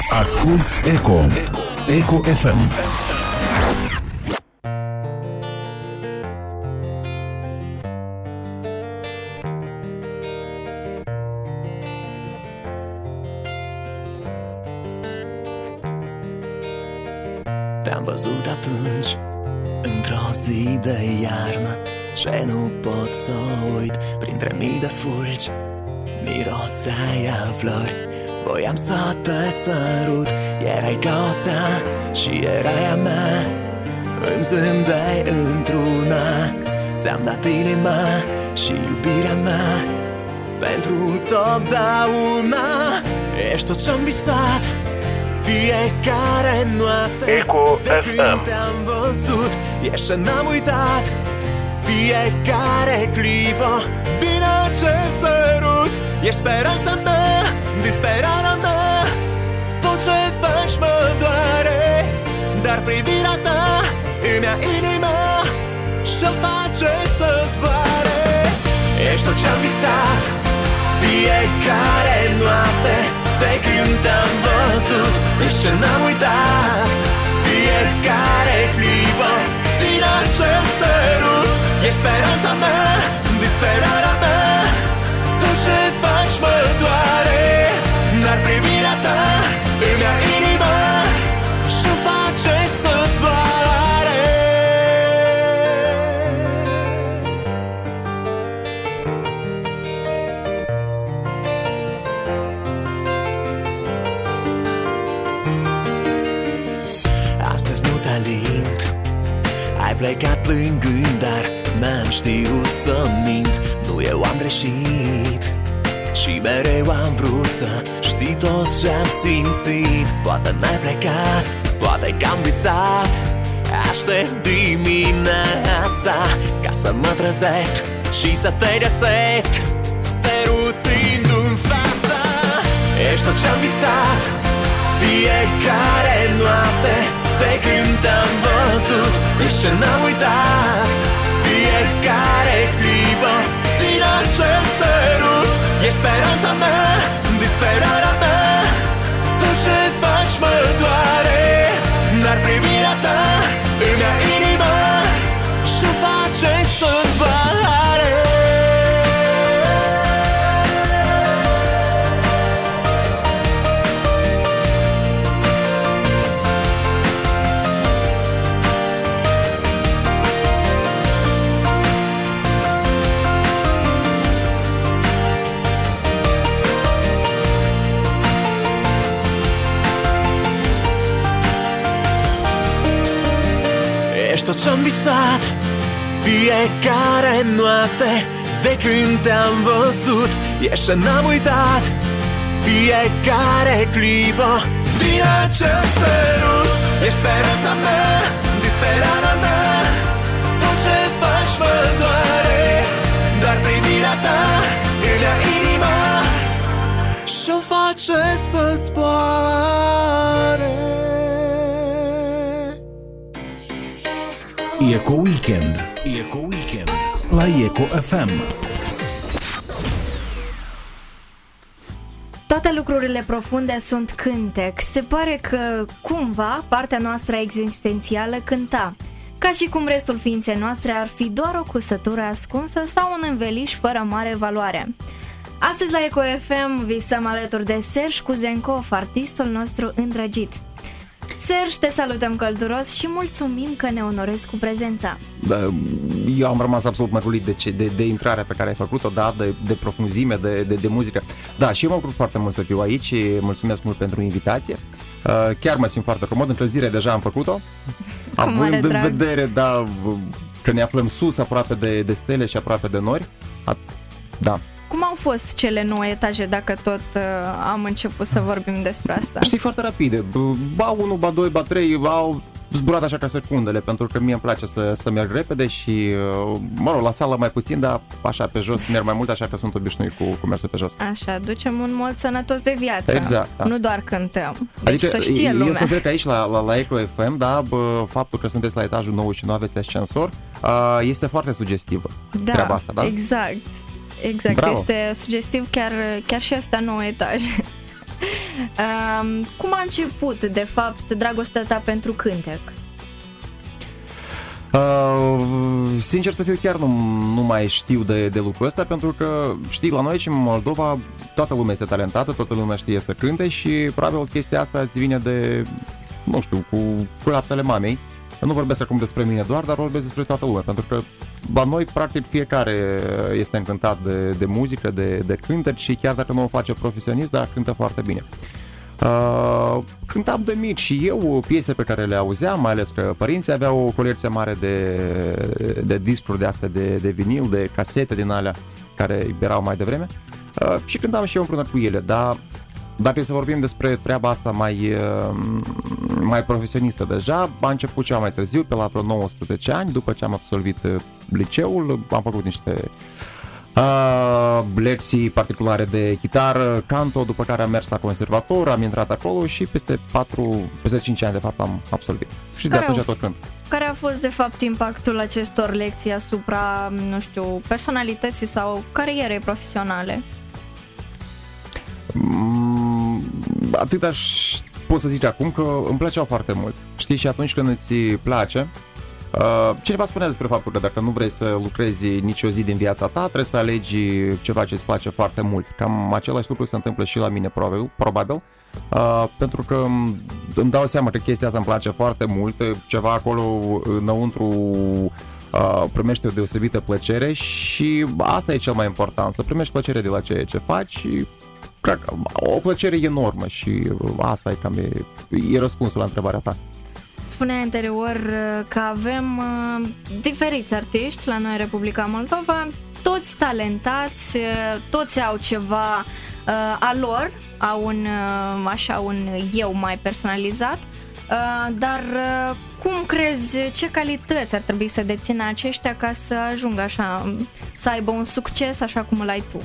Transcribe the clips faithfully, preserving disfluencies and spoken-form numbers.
Asculți Eco, Eco F M. Te-am văzut atunci, într-o zi de iarnă, ce nu pot să uit, printre mii de fulgi miroseai a flori. Voiam să te sărut, erai ca o stea și erai a mea. Îmi zâmbeai într-una, ți-am dat inima și iubirea mea pentru totdeauna. Ești tot ce-am visat fiecare noapte. Eco de F M. când te-am văzut, ești ce n-am uitat fiecare clipă din acel sărut. Ești speranța mea, disperarea mea, tot ce faci mă doare, dar privirea ta îmi ia inima și-o face să zboare. Ești tot ce-am visat fiecare noapte de când te-am văzut, ești ce n-am uitat fiecare clipă din acel sărut. Ești speranța mea, disperarea mea, tot ce faci mă doare, dar privirea ta îmi ia inima și-o face să zboare. Astăzi nu te alint, ai plecat plângând, dar n-am știut să mint. Nu eu am greșit și mereu am vrut să știi tot ce-am simțit. Poate n-ai plecat, poate că am visat. Aștept dimineața ca să mă trezesc și să te găsesc sărutindu-mi fața. Ești tot ce-am visat fiecare noapte de când te-am văzut, ești ce n-am uitat fiecare clipă din acel sărut. Ești speranța mea, disperarea mea, tot ce faci mă doare, dar privirea ta îmi ia inima și-o face să zboare. Ești tot ce-am visat fiecare noapte de când te-am văzut, ești ce n-am uitat fiecare clipă din acel sărut. Ești speranța mea, disperarea mea, tot ce faci mă doare, dar privirea ta îmi ia inima și-o face să zboare. Eco Weekend. Eco Weekend la Eco F M. Toate lucrurile profunde sunt cântec. Se pare că, cumva, partea noastră existențială cânta, ca și cum restul ființei noastre ar fi doar o cusătură ascunsă sau un înveliș fără mare valoare. Astăzi la Eco F M visăm alături de Serge Cuzenkov, artistul nostru îndrăgit. Serge, te salutăm călduros și mulțumim că ne onorezi cu prezența. Da, eu am rămas absolut mărulit de, ce, de, de intrarea pe care ai făcut-o, da, de, de profunzime, de, de, de muzică. Da, și eu mă bucur foarte mult să fiu aici și mulțumesc mult pentru invitație. Uh, chiar mă simt foarte comod, încălzirea deja am făcut-o. Având în vedere, da, că ne aflăm sus, aproape de, de stele și aproape de nori. A, da. Cum au fost cele nouă etaje, dacă tot uh, am început să vorbim despre asta? Știi, foarte rapide. Ba unu, ba doi, ba trei, au zburat așa ca secundele, pentru că mie îmi place să, să merg repede și, mă rog, la sală mai puțin, dar așa pe jos merg mai mult, așa că sunt obișnuit cu, cu mersul pe jos. Așa, ducem un mod sănătos de viață. Exact, da. Nu doar cântăm. Deci adică, să știe lumea. Eu să zic că aici la, la, la Eco F M, da, bă, faptul că sunteți la etajul nouăzeci și nouă, aveți ascensor, este foarte sugestivă, da, treaba asta, da? Exact. Exact, Bravo. Este sugestiv chiar, chiar și asta nouă etaj. Uh, cum a început, de fapt, dragostea ta pentru cântec? Uh, sincer să fiu, chiar nu, nu mai știu de, de lucrul ăsta, pentru că, știi, la noi aici în Moldova toată lumea este talentată, toată lumea știe să cânte și probabil chestia asta îți vine de, nu știu, cu, cu laptele mamei. Nu vorbesc acum despre mine doar, dar vorbesc despre toată lumea, pentru că la noi, practic, fiecare este încântat de, de muzică, de, de cântec și chiar dacă nu o face profesionist, dar cântă foarte bine. Uh, cântam de mici și eu piese pe care le auzeam, mai ales că părinții aveau o colecție mare de, de discuri de astea, de, de vinil, de casete din alea care erau mai devreme uh, și cântam și eu împreună cu ele, dar dacă să vorbim despre treaba asta mai, mai profesionistă deja, a început ceva mai târziu, pe la vreo nouăsprezece ani, după ce am absolvit liceul, am făcut niște uh, lecții particulare de chitară, canto, după care am mers la conservator, am intrat acolo și peste patru, peste cinci ani de fapt am absolvit. Și care de atunci tot cânt. Care a fost de fapt impactul acestor lecții asupra, nu știu, personalității sau carierei profesionale? Atât aș pot să zic acum că îmi plăceau foarte mult. Știi, și atunci când îți place, uh, cineva spunea despre faptul că dacă nu vrei să lucrezi nicio zi din viața ta, trebuie să alegi ceva ce îți place foarte mult. Cam același lucru se întâmplă și la mine, probabil, probabil uh, pentru că îmi dau seama că chestia asta îmi place foarte mult, ceva acolo înăuntru uh, primește o deosebită plăcere și asta e cel mai important, să primești plăcere de la ceea ce faci și cred că o plăcere enormă și asta e cam e, e răspunsul la întrebarea ta. Spuneai anterior că avem uh, diferiți artiști la noi în Republica Moldova, toți talentați, toți au ceva uh, a lor, au un, uh, așa, un eu mai personalizat, uh, dar uh, cum crezi, ce calități ar trebui să dețină aceștia ca să ajungă așa, să aibă un succes așa cum îl ai tu?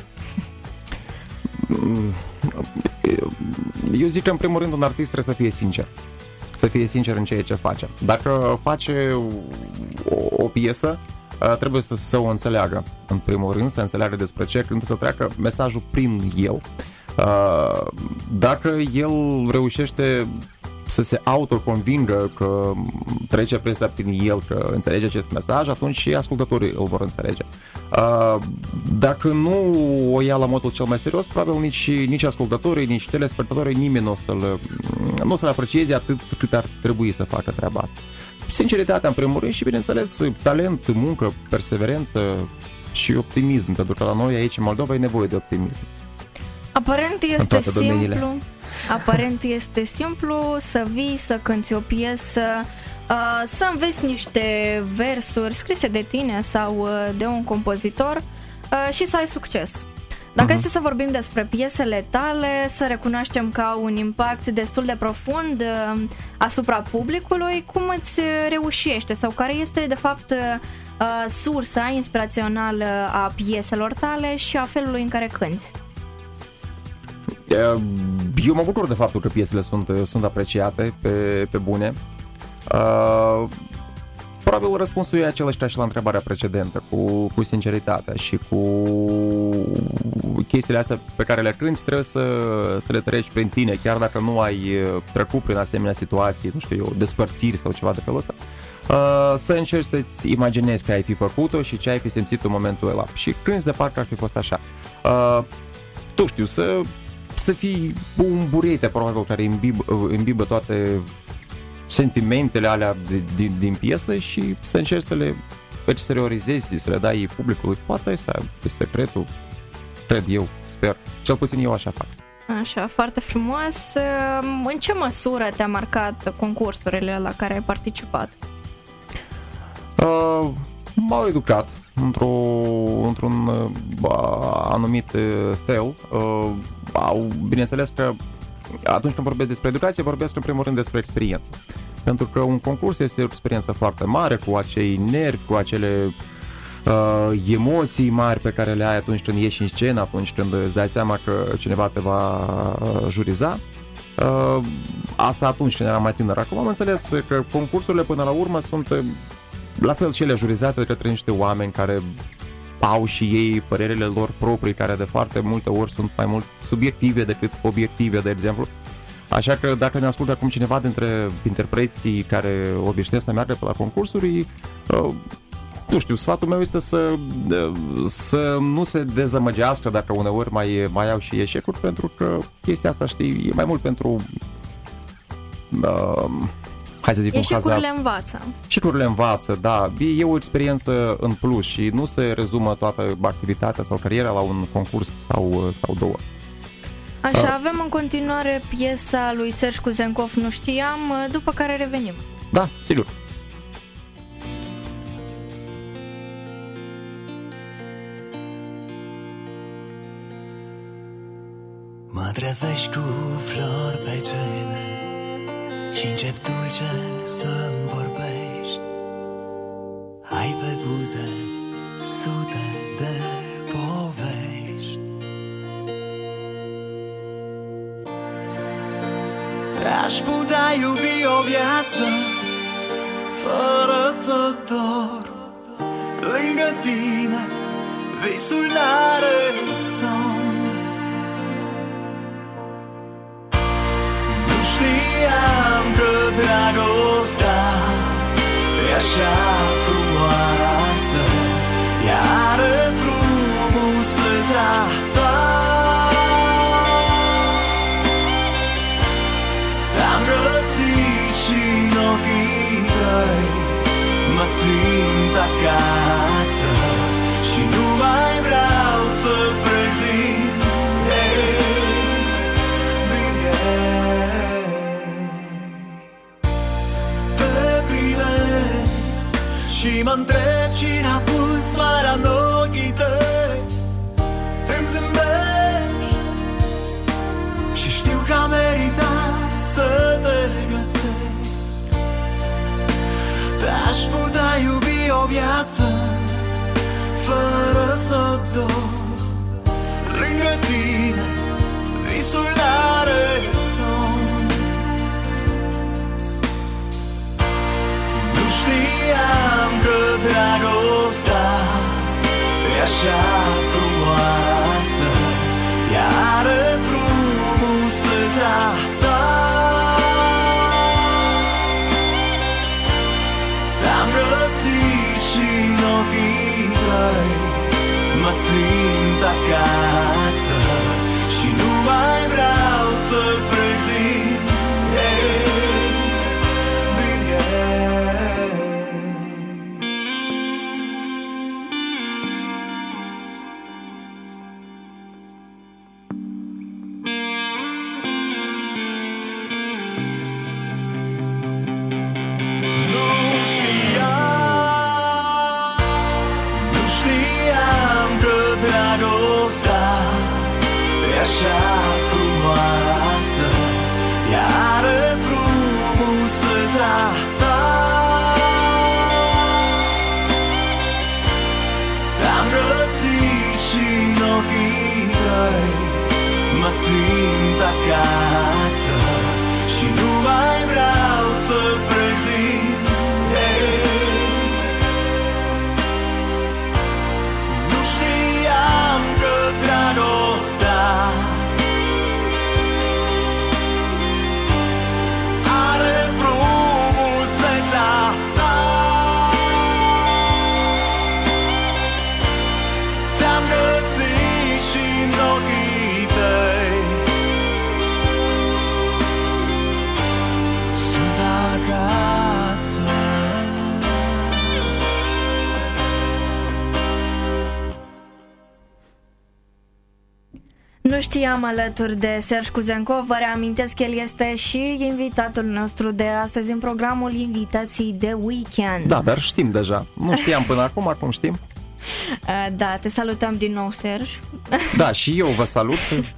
Eu zic că în primul rând un artist trebuie să fie sincer. Să fie sincer în ceea ce face. Dacă face o, o piesă, trebuie să, să o înțeleagă în primul rând, să înțeleagă despre ce cântă, să treacă mesajul prin el. Dacă el reușește să se autoconvingă că trece presa prin el, că înțelege acest mesaj, atunci și ascultătorii îl vor înțelege. Dacă nu o ia la modul cel mai serios, probabil nici, nici ascultătorii, nici telespectatorii, nimeni nu o să-l, nu o să-l aprecieze atât cât ar trebui să facă treaba asta. Sinceritatea în primul rând și, bineînțeles, talent, muncă, perseverență și optimism, pentru că la noi aici în Moldova e nevoie de optimism. Aparent este simplu, aparent este simplu să vii, să cânti o piesă, să înveți niște versuri scrise de tine sau de un compozitor și să ai succes. Dacă uh-huh. este să vorbim despre piesele tale, să recunoaștem că au un impact destul de profund asupra publicului, cum îți reușește sau care este de fapt sursa inspirațională a pieselor tale și a felului în care cânti? Eu mă bucur de faptul că piesele sunt, sunt apreciate pe, pe bune. Uh, probabil răspunsul e același ca și la întrebarea precedentă, cu, cu sinceritatea și cu chestiile astea pe care le cânti, trebuie să, să le treci prin tine, chiar dacă nu ai trecut prin asemenea situații, nu știu eu, despărțiri sau ceva de felul ăsta. Uh, să încerci să-ți imaginezi că ai fi făcut-o și ce ai fi simțit în momentul ăla și cânti de parcă ar fi fost așa. Uh, tu știu, să să fii un burete probabil care îmbibă, îmbibă toate sentimentele alea din, din piesă și să încerci să le exteriorizezi, să le dai publicului. Poate ăsta e secretul, cred eu, sper. Cel puțin eu așa fac. Așa, foarte frumos. În ce măsură te-a marcat concursurile la care ai participat? Uh, m-au educat într-o, într-un uh, anumit fel. Uh, au, bineînțeles că atunci când vorbesc despre educație, vorbesc în primul rând despre experiență. Pentru că un concurs este o experiență foarte mare, cu acei nervi, cu acele uh, emoții mari pe care le ai atunci când ieși în scenă, atunci când îți dai seama că cineva te va juriza. Uh, asta atunci când eram mai tânăr. Acum am înțeles că concursurile până la urmă sunt la fel cele jurizate de către niște oameni care au și ei părerile lor proprii, care de foarte multe ori sunt mai mult subiective decât obiective, de exemplu. Așa că dacă ne ascultă acum cineva dintre interpreții care obișnuiesc să meargă pe la concursuri, uh, nu știu, sfatul meu este să, uh, să nu se dezamăgească dacă uneori mai, mai au și eșecuri, pentru că chestia asta, știi, e mai mult pentru... Uh, hai să zic un caz. Eșecurile învață. Eșecurile învață, da. E o experiență în plus și nu se rezumă toată activitatea sau cariera la un concurs sau, sau două. Așa, uh. avem în continuare piesa lui Serge Kuzenkov, Nu știam, după care revenim. Da, sigur. Mă trezești cu flori pe gene și încep dulce să-mi vorbești. Ai pe buze sute de povești. Aș putea iubi o viață fără să dor. Lângă tine visul n-are somn. Nu știam că dragostea e așa frumoasă, ea are frumusețea ta. Te-am găsit și-n ochii tăi mă simt acasă și nu mai vreau să plec din ei, din ei. Te privesc și mă întreb cine a pus marea în ochii tăi. Te-mi zâmbești și știu că am meritat să te găsesc. Te-aș putea iubi o viață fără să dor. Lângă tine visul n-are somn. Nu știam că dragostea e așa frumoasă, ea are frumusețea ta. Te-am găsit și-n ochii tăi mă simt acasă și nu mai vreau să plec din ei, din ei. Nu știam, nu știam că dragostea e așa frumoasă, ea are frumusețea ta. Te-am găsit și-n ochii tăi mă simt acasă și nu mai vreau să plec din ei. Nu știam că dragostea are frumusețea ta. Te-am găsit și-n ochii tăi sunt acasă. Nu știam, alături de Serge Kuzenkov. Vă reamintesc, el este și invitatul nostru de astăzi în programul Invitații de Weekend. Da, dar știm deja. Nu știam până acum, acum știm. Da, te salutăm din nou, Serge. Da, și eu vă salut.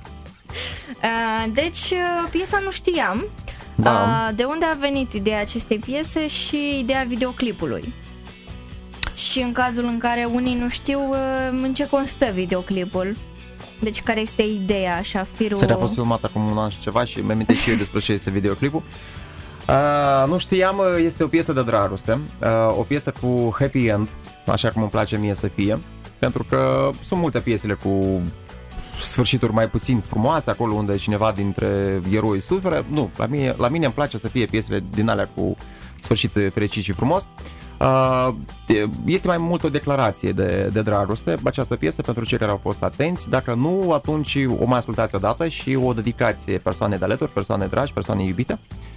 Deci, piesa Nu știam. Da. De unde a venit ideea acestei piese și ideea videoclipului? Și în cazul în care unii nu știu în ce constă videoclipul, deci care este ideea, așa, firul... Seria a fost filmat acum un an și ceva și mi-am amintit și eu despre ce este videoclipul. Uh, nu știam, este o piesă de dragoste, uh, o piesă cu happy end, așa cum îmi place mie să fie. pentru că sunt multe piesele cu sfârșituri mai puțin frumoase, acolo unde cineva dintre eroi suferă. Nu, la mine, la mine îmi place să fie piesele din alea cu sfârșit fericit și frumos. Este mai mult o declarație de, de dragoste această piesă pentru cei care au fost atenți. Dacă nu, atunci o mai ascultați odată și o dedicație persoane de alături, persoane dragi, persoane iubite.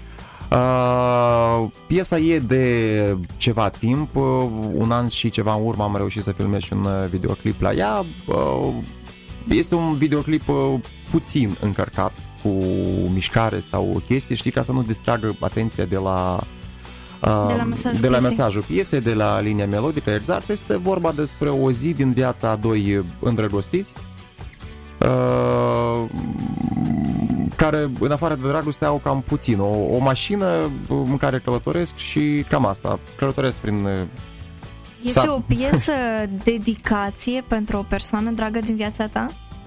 Uh, piesa e de ceva timp, uh, un an și ceva în urmă am reușit să filmez și un videoclip la ea. Uh, este un videoclip uh, puțin încărcat cu mișcare sau chestii, știi, ca să nu distragă atenția de la uh, de la mesajul, de la piesei. mesajul piesei, de la linia melodică, exact. Este vorba despre o zi din viața a doi îndrăgostiți uh, care, în afară de dragoste, au cam puțin. O, o mașină în care călătoresc și cam asta. Călătoresc prin... Este sat. o piesă dedicație pentru o persoană dragă din viața ta?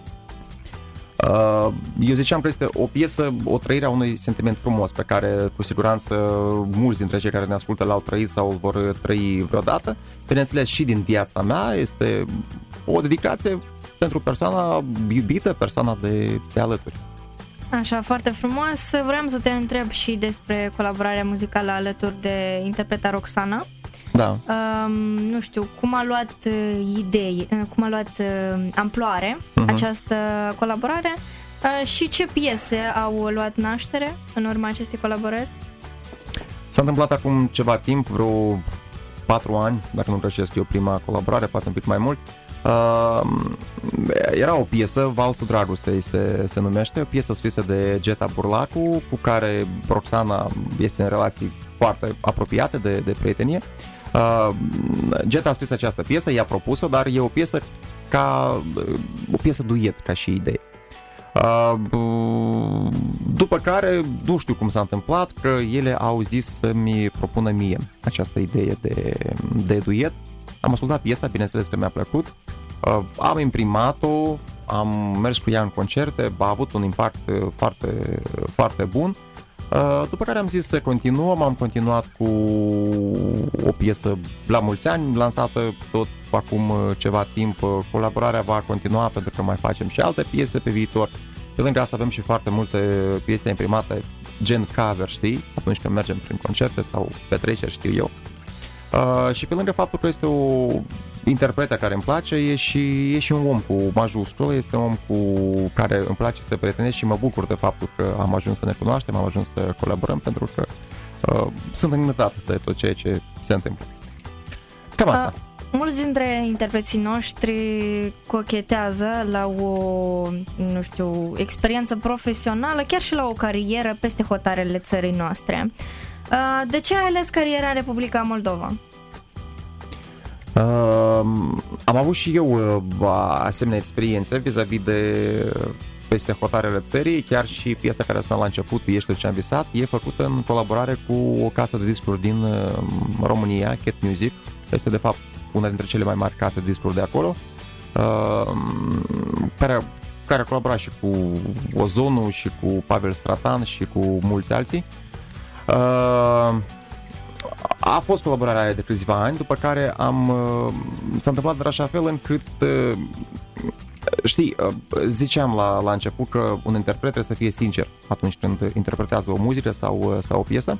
Eu ziceam că este o piesă, o trăire a unui sentiment frumos pe care, cu siguranță, mulți dintre cei care ne ascultă l-au trăit sau îl vor trăi vreodată. Bineînțeles, și din viața mea este o dedicație pentru persoana iubită, persoana de, de alături. Așa, foarte frumos. Vreau să te întreb și despre colaborarea muzicală alături de interpreta Roxana. Da. Um, nu știu, cum a luat uh, idei, uh, cum a luat uh, amploare uh-huh. această colaborare uh, și ce piese au luat naștere în urma acestei colaborări? S-a întâmplat acum ceva timp, vreo patru ani, dacă nu greșesc eu, prima colaborare, poate un pic mai mult. Uh, era o piesă, Valsul Dragostei se, se numește, o piesă scrisă de Geta Burlacu, cu care Roxana este în relații foarte apropiate de, de prietenie. Uh, Geta a scris această piesă, i-a propus-o, dar e o piesă ca o piesă duet, ca și idee. Uh, după care, nu știu cum s-a întâmplat, că ele au zis să-mi propună mie această idee de, de duet. Am ascultat piesa, bineînțeles că mi-a plăcut, uh, am imprimat-o, am mers cu ea în concerte, a avut un impact foarte, foarte bun. Uh, după care am zis să continuăm, am continuat cu o piesă la mulți ani, lansată tot acum ceva timp. Colaborarea va continua pentru că mai facem și alte piese pe viitor. Pe lângă asta avem și foarte multe piese imprimate, gen cover, știi, atunci când mergem prin concerte sau petreceri, știu eu. Uh, și pe lângă faptul că este o interpretă care îmi place, e și, e și un om cu majusculă, este un om cu care îmi place să prietenesc și mă bucur de faptul că am ajuns să ne cunoaștem, am ajuns să colaborăm, pentru că uh, sunt încântat de tot ceea ce se întâmplă. Cam asta. Uh, mulți dintre interpreții noștri cochetează la o, nu știu, experiență profesională, chiar și la o carieră peste hotarele țării noastre. Uh, de ce ai ales cariera în Republica Moldova? Uh, am avut și eu uh, asemenea experiențe vis-a-vis de peste hotarele țării, chiar și piesa care a sunat la început, Ești tot ce am visat, e făcută în colaborare cu o casă de discuri din uh, România, Cat Music. Este de fapt una dintre cele mai mari case de discuri de acolo, uh, care, care a colaborat și cu Ozonu și cu Pavel Stratan și cu mulți alții. Uh, a fost colaborarea aia de câțiva ani, după care am, uh, s-a întâmplat de așa fel încât uh, știi, uh, ziceam la, la început că un interpret trebuie să fie sincer atunci când interpretează o muzică sau, sau o piesă.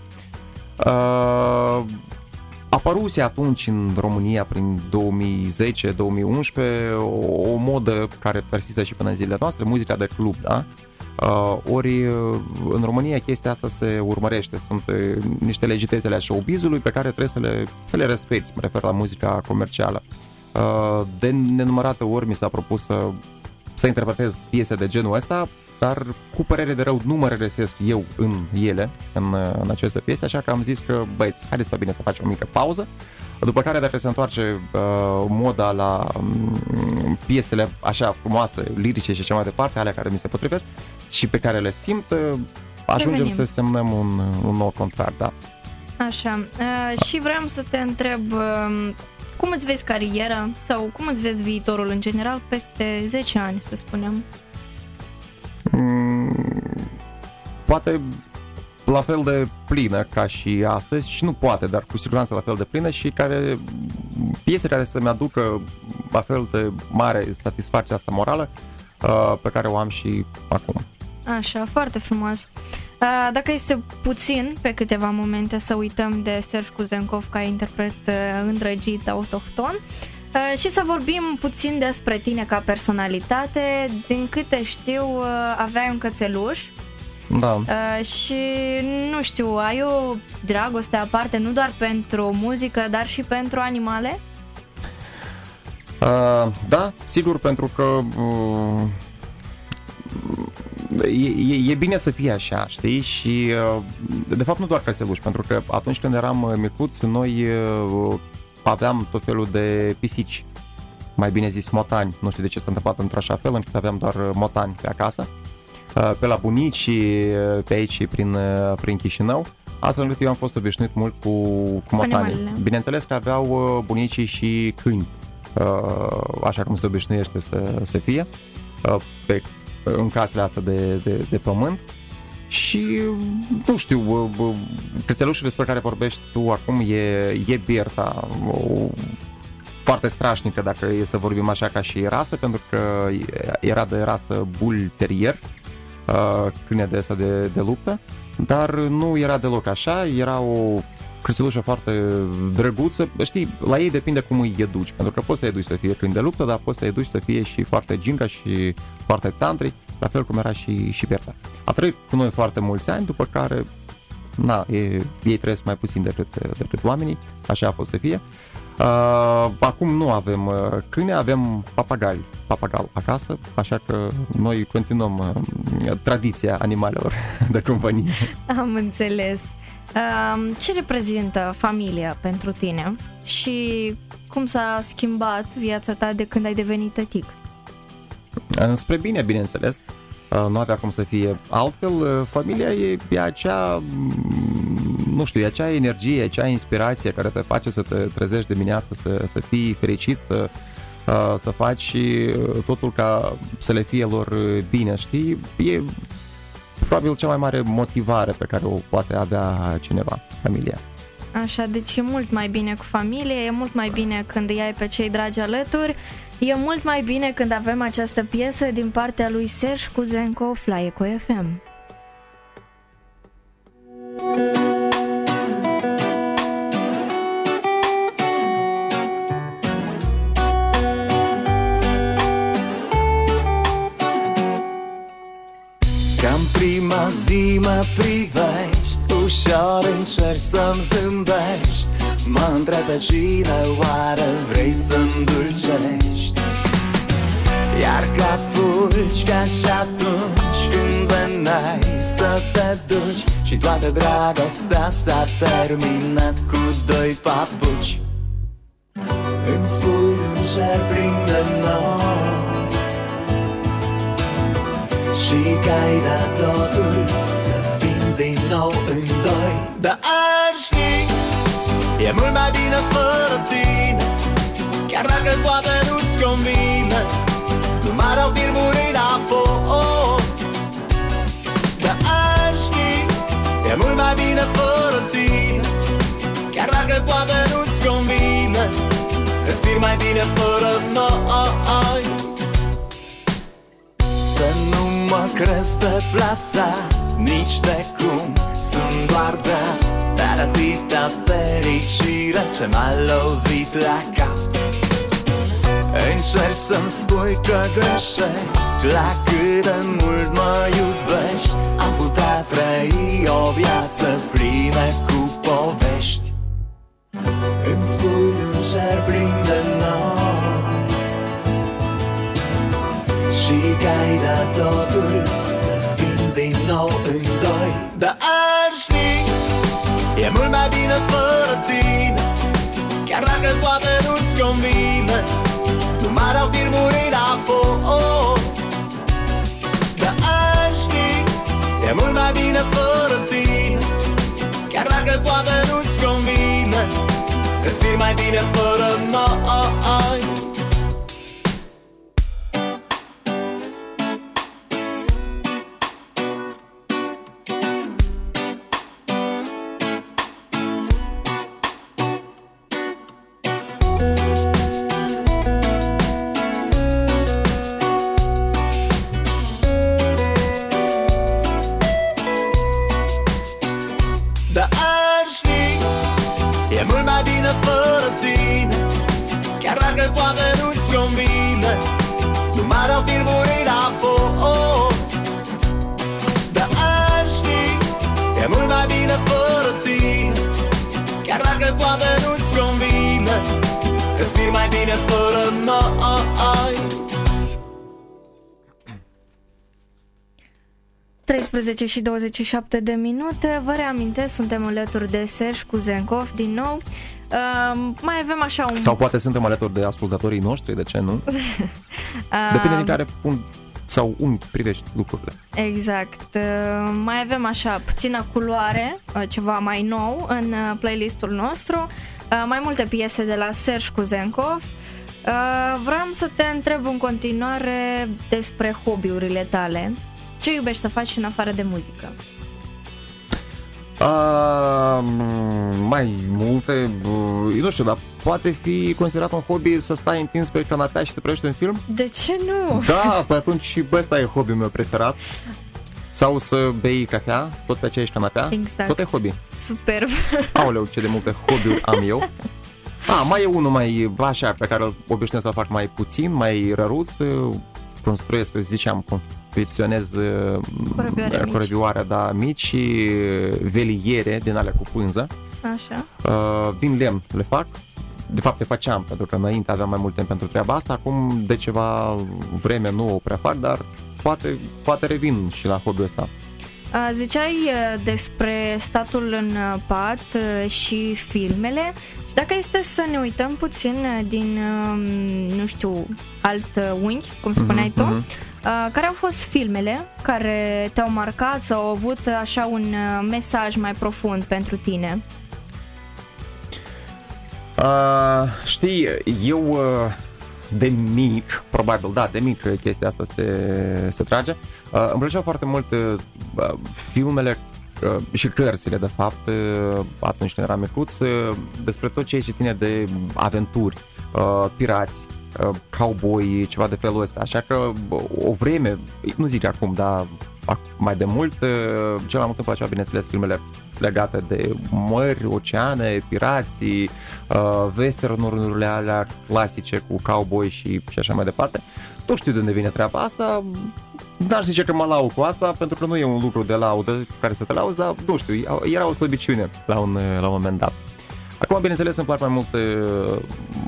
Uh, apăruse atunci în România prin două mii zece două mii unsprezece o, o modă care persistă și până în zilele noastre, muzica de club, da? Uh, ori în România chestia asta se urmărește, sunt uh, niște legități ale showbizului pe care trebuie să le, să le respecti, mă refer la muzica comercială. Uh, de nenumărate ori mi s-a propus să, să interpretez piese de genul ăsta, dar cu părere de rău nu mă regăsesc eu în ele, în, în aceste piese, așa că am zis că băieți, haideți pe bine să facem o mică pauză, după care dacă se întoarce uh, moda la um, piesele așa frumoase, lirice și așa mai departe, alea care mi se potrivesc și pe care le simt, uh, ajungem Revenim. să semnăm un, un nou contract, da. Așa, uh, și vreau să te întreb uh, cum îți vezi cariera sau cum îți vezi viitorul în general peste zece ani, să spunem? Poate la fel de plină ca și astăzi și nu poate, dar cu siguranță la fel de plină și care piese care să-mi aducă la fel de mare satisfacție asta morală uh, pe care o am și acum. Așa, foarte frumos. Uh, dacă este puțin, pe câteva momente, să uităm de Serj Kuzenkov ca interpret uh, îndrăgit autohton uh, și să vorbim puțin despre tine ca personalitate. Din câte știu, uh, aveai un cățeluș. Da. Uh, și nu știu, ai o dragoste aparte nu doar pentru muzică, dar și pentru animale? Uh, da, sigur, pentru că uh, e, e, e bine să fie așa, știi? Și uh, de fapt nu doar cățeluși, pentru că atunci când eram micuți, noi uh, aveam tot felul de pisici, mai bine zis motani. Nu știu de ce s-a întâmplat într-așa fel, încât aveam doar motani pe acasă, pe la bunici, pe aici prin, prin Chișinău, astfel încât eu am fost obișnuit mult cu, cu motanii. Bineînțeles că aveau bunicii și câini, așa cum se obișnuiește să, să fie, pe, în casele astea de, de, de pământ. Și, nu știu, cățelușul despre care vorbești tu acum e, e Berta, o foarte strașnică dacă e să vorbim așa ca și rasă, pentru că era de rasă bull terrier, câine de asta de, de luptă, dar nu era deloc așa, era o cățelușă foarte drăguță. Știi, la ei depinde cum îi educi, pentru că poți să-i educi să fie câini de luptă, dar poți să-i educi să fie și foarte ginga și foarte tantri, la fel cum era și, și Berta. A trăit cu noi foarte mulți ani, după care na, e, ei trăiesc mai puțin decât, decât oamenii, așa a fost să fie. Uh, acum nu avem uh, câine, avem papagali, papagal acasă, așa că noi continuăm uh, tradiția animalelor de companie. Am înțeles. Uh, ce reprezintă familia pentru tine și cum s-a schimbat viața ta de când ai devenit tătic? Uh, spre bine, bineînțeles. Uh, nu avea cum să fie altfel. Uh, familia e, e acea... nu știu, e acea energie, acea inspirație care te face să te trezești dimineața, să, să fii fericit, să, să faci totul ca să le fie lor bine, știi? E probabil cea mai mare motivare pe care o poate avea cineva, familia. Așa, deci e mult mai bine cu familie, e mult mai bine când îi ai pe cei dragi alături, e mult mai bine când avem această piesă din partea lui Serj Kuzenkov la Eco F M. Prima zi mă privești, ușor încerci să-mi zâmbești, mă întreb pe cine oară vrei să-mi dulcești. Iar ca fulgi ca și atunci când veneai să te duci și toată dragostea s-a terminat cu doi papuci. Îmi spui un cer plin de nori și că ai dat totul să fim din nou în doi. Dar ar ști, e mult mai bine fără tine, chiar dacă poate nu-ți convine, nu mai dau filmuri înapoi. Dar ar ști, e mult mai bine fără tine, chiar dacă poate nu-ți convine, respiri mai bine fără noi. Să nu mă crezi deplasat, nici de cum sunt doar beat, dar atâta fericire ce m-a lovit la cap. Încerci să-mi spui că greșesc, la cât de mult mă iubești, am putea trăi o viață plină cu povești. Îmi spui un cer plin de nori și că ai dat totul să fim din nou în doi. Dar ar ști, e mult mai bine fără tine, chiar dacă poate nu-ți convine, nu mai dau filmuri înapoi. Dar ar ști, e mult mai bine fără tine, chiar dacă poate nu-ți convine, respiri mai bine fără noi. că poate nu-ți convine, nu mai dau filmuri înapoi. Dar aș ști, e mult mai bine fără tine, chiar dacă poate nu-ți convine, că-ți fii mai bine fără noi. treisprezece și douăzeci și șapte de minute. Vă reamintesc, suntem alături de Serge Kuzenkov din nou. Uh, mai avem așa un... Sau poate suntem alături de ascultătorii noștri, de ce nu? Depinde din care punct sau un privești lucrurile. Exact. Uh, mai avem așa puțină culoare, uh, ceva mai nou în uh, playlistul nostru. Uh, mai multe piese de la Serge Kuzenkov. Uh, vreau să te întreb în continuare despre hobby-urile tale. Ce iubești să faci în afară de muzică? Uh, mai multe, uh, nu știu, dar poate fi considerat un hobby să stai întins pe canapea și să privești un film? De ce nu? Da, păi atunci și ăsta e hobby-ul meu preferat. Sau să bei cafea, tot pe aceeași canapea. Exact. Tot e hobby. Superb. Aoleu, ce de multe hobby-uri am eu. A, mai e unul mai așa, pe care îl obișnuiesc să fac mai puțin, mai răruț. Construiesc, să ziceam, confecționez corăbioare da, mici și veliere din alea cu pânză. Așa. Uh, din lemn le fac. De fapt le făceam, pentru că înainte aveam mai mult timp pentru treaba asta. Acum de ceva vreme nu o prea fac, dar poate, poate revin și la hobby-ul ăsta. Ziceai despre statul în pat și filmele și dacă este să ne uităm puțin din, nu știu, alt unghi, cum spuneai mm-hmm, tu, mm-hmm. care au fost filmele care te-au marcat sau au avut așa un mesaj mai profund pentru tine? Uh, știi, eu uh, de mic, probabil, da, de mic chestia asta se, se trage. Uh, îmi plăceau foarte mult uh, filmele uh, și cărțile, de fapt, uh, atunci când eram micuț, uh, despre tot ceea ce ține de aventuri, uh, pirați, uh, cowboy, ceva de felul ăsta. Așa că uh, o vreme, nu zic acum, dar mai de mult, uh, cel mai mult îmi plăceau, bineînțeles, filmele legate de mări, oceane, pirații, uh, western-urile alea clasice cu cowboy și, și așa mai departe. Nu știu de unde vine treaba asta, n-aș zice că mă laud cu asta, pentru că nu e un lucru de laudă cu care să te lauzi, dar nu știu, era o slăbiciune la un, la un moment dat. Acum, bineînțeles, îmi plac mai mult, uh,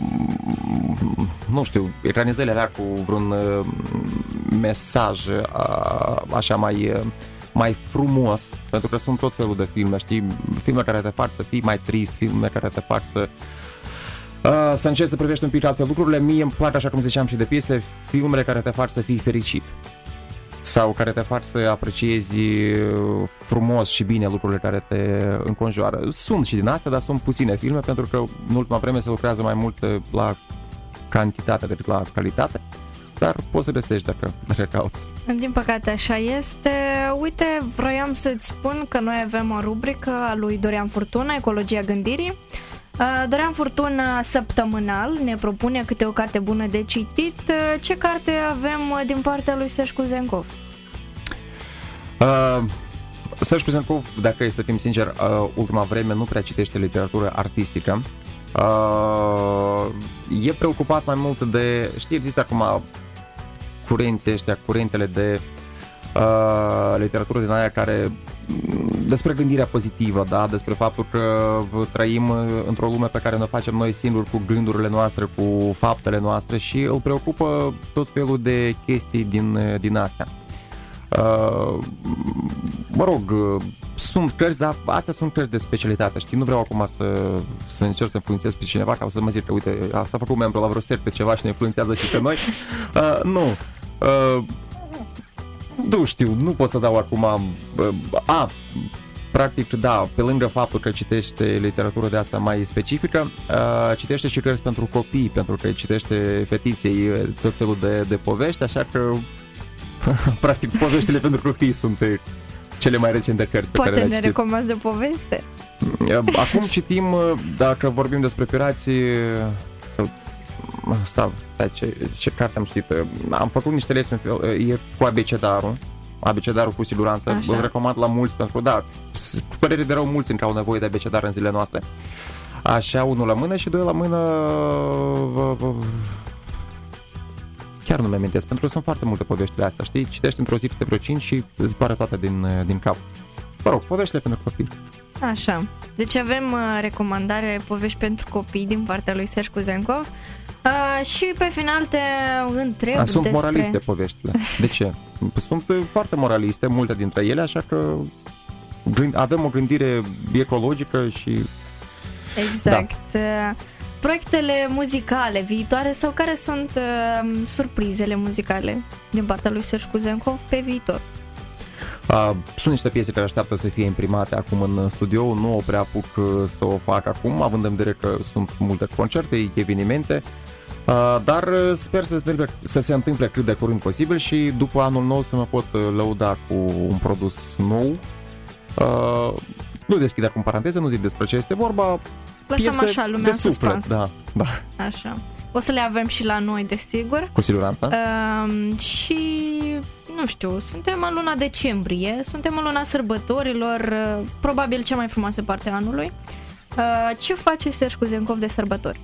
nu știu, ecranizările alea cu vreun uh, mesaj uh, așa mai... Uh, mai frumos, pentru că sunt tot felul de filme, știi, filme care te fac să fii mai trist, filme care te fac să uh, să încerci să privești un pic altfel lucrurile. Mie îmi plac, așa cum ziceam și de piese, filmele care te fac să fii fericit sau care te fac să apreciezi frumos și bine lucrurile care te înconjoară. Sunt și din astea, dar sunt puține filme, pentru că în ultima vreme se lucrează mai mult la cantitate decât la calitate, dar poți să găsești dacă, dacă cauți. Din păcate așa este. Uite, vroiam să-ți spun că noi avem o rubrică a lui Dorian Furtuna, Ecologia Gândirii. Dorian Furtuna săptămânal ne propune câte o carte bună de citit. Ce carte avem din partea lui Serge Kuzenkov? Uh, Serge Kuzenkov, dacă e să fim sinceri, uh, ultima vreme nu prea citește literatură artistică. Uh, e preocupat mai mult de, știi, există acum curenții ăștia, curentele de uh, literatură din aia care despre gândirea pozitivă, da? Despre faptul că trăim într-o lume pe care ne facem noi singuri cu gândurile noastre, cu faptele noastre și îl preocupă tot felul de chestii din, din astea. Uh, mă rog, sunt cărți, dar astea sunt cărți de specialitate, știi? Nu vreau acum să, să încerc să influențez pe cineva ca să mă zic că, uite, s-a făcut membru la vreo sectă ceva și ne influențează și pe noi. Uh, nu. Uh, nu știu, nu pot să dau acum... Uh, a, practic, da, pe lângă faptul că citește literatură de asta mai specifică, uh, citește și cărți pentru copii, pentru că citește fetiței tot felul de, de povești, așa că practic poveștile pentru copii sunt cele mai recente cărți pe Poate care le-am ne citit. recomandă poveste. Acum citim, dacă vorbim despre pirații, sau asta, ce, ce carte am citit? Am făcut niște lecții, e cu abecedarul. Abecedarul cu siguranță, așa. Îl recomand la mulți pentru că, da, cu părere de rău, mulți încă au nevoie de abecedar în zilele noastre. Așa, unul la mână și doi la mână... Chiar nu mi amintesc, pentru că sunt foarte multe poveștile astea, știi? Citești într-o zi câte vreo cinci și îți pare toate din, din cap. Vă rog, poveștile pentru copii. Așa, deci avem uh, recomandare povești pentru copii din partea lui Serge Kuzenkov uh, și pe final te întreb A, sunt despre... moraliste poveștile. De ce? Sunt foarte moraliste, multe dintre ele, așa că avem o gândire ecologică și... Exact. Da. Proiectele muzicale viitoare sau care sunt uh, surprizele muzicale din partea lui Serge Kuzenkov pe viitor? Uh, sunt niște piese care așteaptă să fie imprimate acum în studio, nu o prea apuc să o fac acum, având în vedere că sunt multe concerte, evenimente, uh, dar sper să se, întâmple, să se întâmple cât de curând posibil și după anul nou să mă pot lăuda cu un produs nou. Uh, nu deschid acum paranteze, nu zic despre ce este vorba. Lăsăm așa lumea în suspans. Da, da. Așa. O să le avem și la noi, desigur. Cu siguranță. Uh, și, nu știu, suntem în luna decembrie, suntem în luna sărbătorilor, uh, probabil cea mai frumoasă parte a anului. Uh, ce face Serge Kuzenkov de sărbători?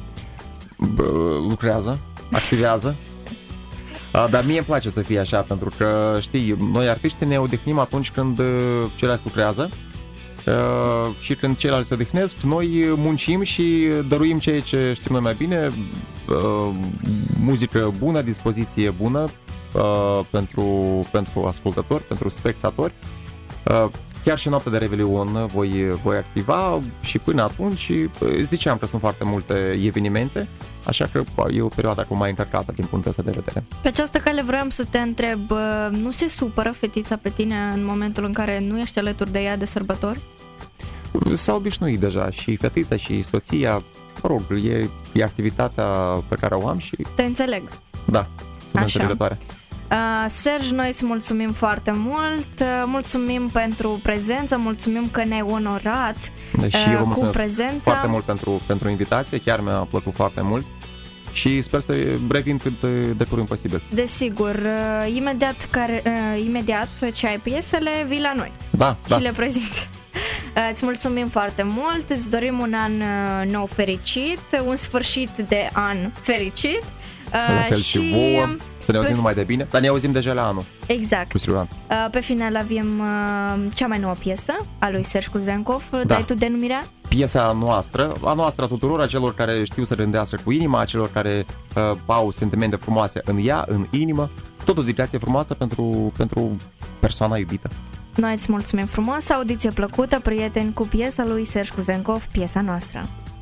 B- lucrează, activează. uh, dar mie îmi place să fie așa, pentru că, știi, noi artiștii ne odihnim atunci când ceilalți lucrează. Uh, și când ceilalți se odihnesc, noi muncim și dăruim ceea ce știm noi mai bine, uh, muzică bună, dispoziție bună uh, pentru, pentru ascultători, pentru spectatori. Uh, chiar și noaptea de Revelion voi, voi activa și până atunci ziceam că sunt foarte multe evenimente, așa că e o perioadă acum mai încărcată din punctul ăsta de vedere. Pe această cale vreau să te întreb, nu se supără fetița pe tine în momentul în care nu ești alături de ea de sărbători? S-a obișnuit deja și fetița și soția, mă rog, e, e activitatea pe care o am și... Te înțeleg. Da, sunt înțelegătoare. Uh, Serge, noi îți mulțumim foarte mult, uh, mulțumim pentru prezență, mulțumim că ne-ai onorat uh, și eu vă cu prezența. Foarte mult pentru, pentru invitație, chiar mi-a plăcut foarte mult și sper să revin cât de, de curând posibil. Desigur, uh, imediat, care, uh, imediat ce ai piesele, vii la noi da, și da. le prezinți. Uh, îți mulțumim foarte mult, îți dorim un an uh, nou fericit, un sfârșit de an fericit. La fel și, și vouă, să ne auzim pe... numai de bine, dar ne auzim deja la anul. Exact. Cu siguranță. Pe final avem cea mai nouă piesă a lui Serge Kuzenkov. Da. Dai tu denumirea? Piesa noastră, a noastră a tuturor, a celor care știu să rândească cu inima, a celor care uh, au sentimente frumoase în ea, în inimă. Tot o dedicație frumoasă pentru, pentru persoana iubită. Noi îți mulțumim frumos, audiție plăcută, prieteni, cu piesa lui Serge Kuzenkov, piesa noastră.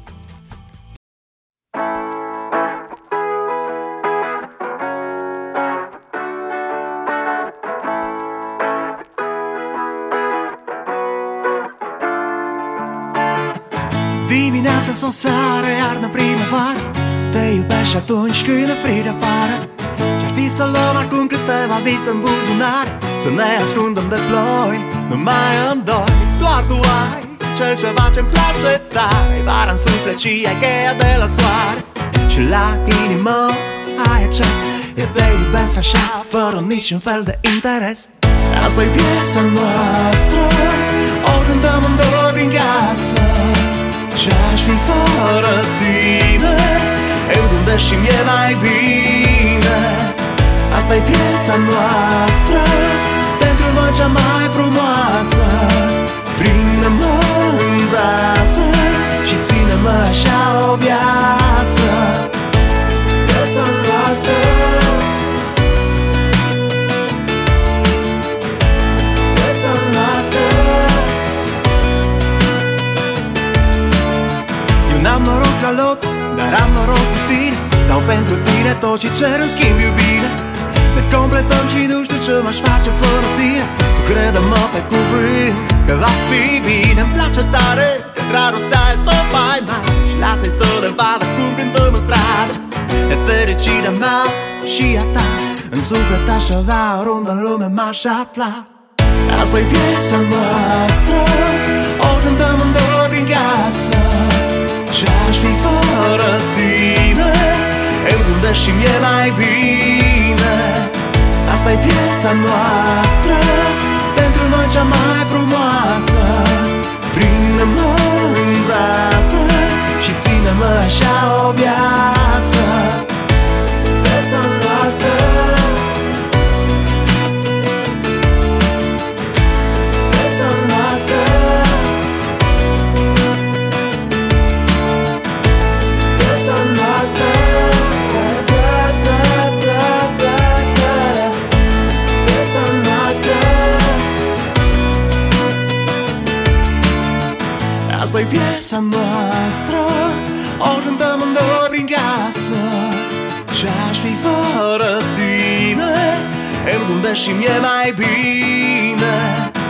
Dimineața sau seară, iarnă, primăvară, te iubești atunci când e frig afară. Ce-ar fi să luăm acum câteva vise în buzunar, să ne ascundem de ploi, numai amândoi. Doar tu ai cel ceva ce-mi place tare, vara în suflet și ai cheia de la soare. Și la inimă ai acces, eu te iubesc așa, fără niciun fel de interes. Asta-i piesa noastră, o cântăm amândoi prin casă. Ce-aș fi fără tine, eu zâmbesc și mi-e mai bine. Asta-i piesa noastră, pentru noi cea mai frumoasă. Prinde-mă în brațe și ține-mă așa o viață. Piesa noastră, piesa noastră. Eu n-am noroc la lot, dar am noroc cu tine. Dau pentru tine tot ce cer în schimb iubire. Ne completăm și nu știu ce m-aș face fără tine. Tu crede-mă pe cuvânt că va fi bine. Îmi place tare că dragostea e tot mai mare. Și lasă-i să le vadă cum cântăm în stradă. E fericirea mea și a ta, în suflet aș avea, oriunde în lume m-aș afla. Asta-i piesa noastră, o cântăm amândoi prin casă. Ce-aș fi fără tine, eu zâmbesc și mi-e mai bine. Asta-i piesa noastră, pentru noi cea mai frumoasă. Prinde-mă în brațe noi piesa noastră, o cântăm amândoi prin casă. Ce-aș fi fără tine, îmi zâmbești și mie mai bine.